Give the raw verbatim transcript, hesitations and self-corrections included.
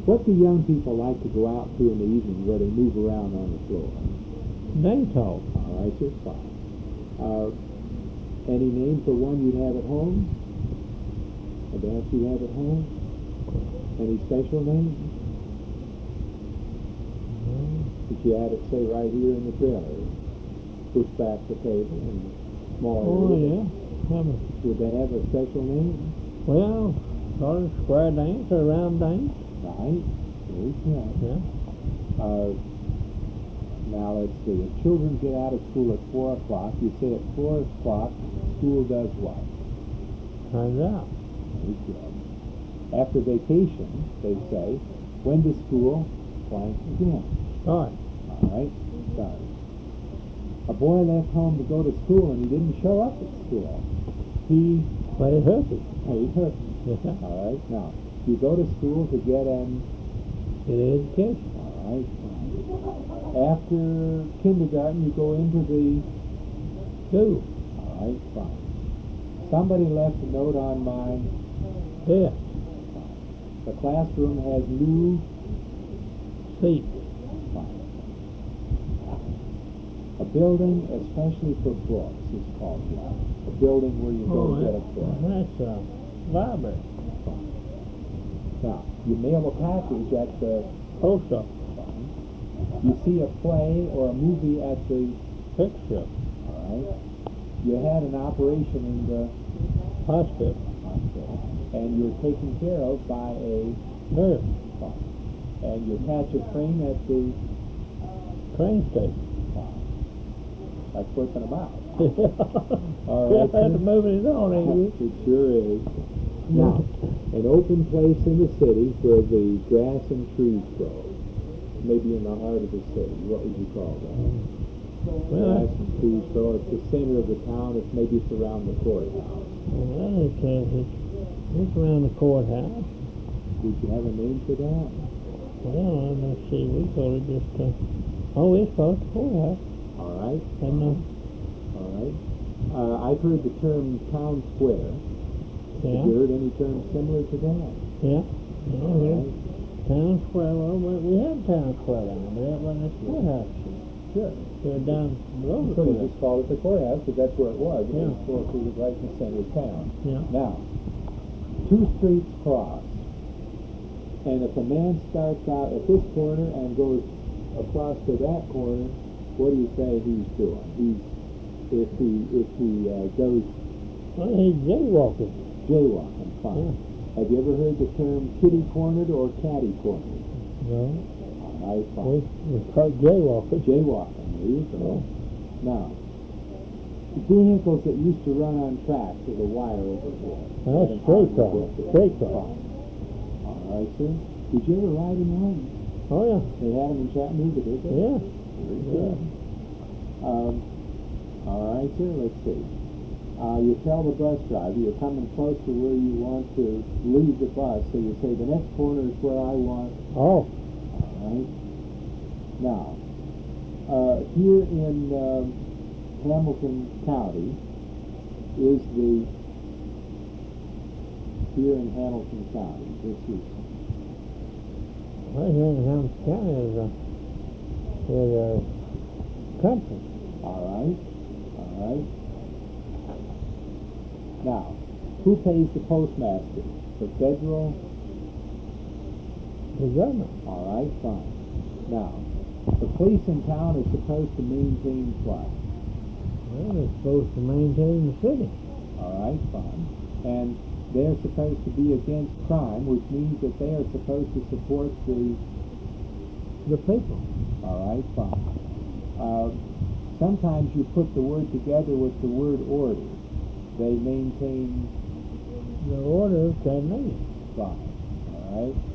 What do young people like to go out to in the evening where they move around on the floor? Dance hall. All right, just fine. Uh, any name for one you'd have at home? A dance you have at home? Any special name? Mm. That you had it, say, right here in the trailer? Push back the table and small Oh, area. yeah. Have a, Would they have a special name? well, sort of square dance or round dance. Right. Very good. Yeah. Uh, now let's see. If children get out of school at four o'clock, you say at four o'clock, school does what? Turns out. Very good. After vacation, they say, when does school blank again? Start. All right. Start. A boy left home to go to school and he didn't show up at school. He Played hooky. played hooky. Yeah. All right. Now, you go to school to get an Get an education. All right. After kindergarten, you go into the School. All right, fine. Somebody left a note on my Desk. The classroom has new Seat. fine. A building, especially for books, is called what? A building where you go Oh, to get that, a book. that's a library. Fine. Now, you mail a package at the Post office. fine. You see a play or a movie at the Picture. all right. You had an operation in the Hospital. hospital, and you're taken care of by a Nurse. fine. And you catch a train at the Train station. fine. That's flipping about. All All right. right, That's sir. moving it on, ain't It sure is. Now, an open place in the city where the grass and trees grow, maybe in the heart of the city. What would you call that? Well, Grass and trees grow. It's the center of the town. It's maybe it's around the courthouse. well, it's, uh, it's, it's around the courthouse. Did you have a name for that? Well, let's see, we call it just, uh, oh, it's called the courthouse. All right. And, uh, All right. Uh, I've heard the term town square. Have yeah, you heard any term similar to that? yeah, yeah, All yeah. right. Town square, well, we we had town square down there, but that wasn't the courthouse. Sure. We were down below the So you courthouse. just called it the courthouse because that's where it was. It Yeah. was located right in the center of town. Yeah. Now, two streets cross, and if a man starts out at this corner and goes across to that corner, what do you say he's doing? He's if he if he uh, goes Well, he's jaywalking. jaywalking. Fine. Yeah. Have you ever heard the term kitty cornered or catty cornered? No, All right, we, fine. we called jaywalking. Jaywalking. There you go. Now, vehicles that used to run on tracks with a wire over here. That's straight cross, straight cross. All right, sir. Did you ever ride in one? Oh, yeah, They had them in Chattanooga, did they? yeah, Very yeah. good. Um, all right, sir. Let's see. Uh, you tell the bus driver you're coming close to where you want to leave the bus, so you say the next corner is where I want. Oh, All right. Now, uh, here in um, Hamilton County is the here in Hamilton County. This is right here in Hamilton County is a, is a country. all right. All right. Now, who pays the postmaster? The federal. The government. All right, fine. Now, the police in town is supposed to maintain what? Well, they're supposed to maintain the city. All right, fine. And they're supposed to be against crime, which means that they are supposed to support the. The people. All right, fine. Uh, sometimes you put the word together with the word order. They maintain The order of Chattanooga. fine. All right.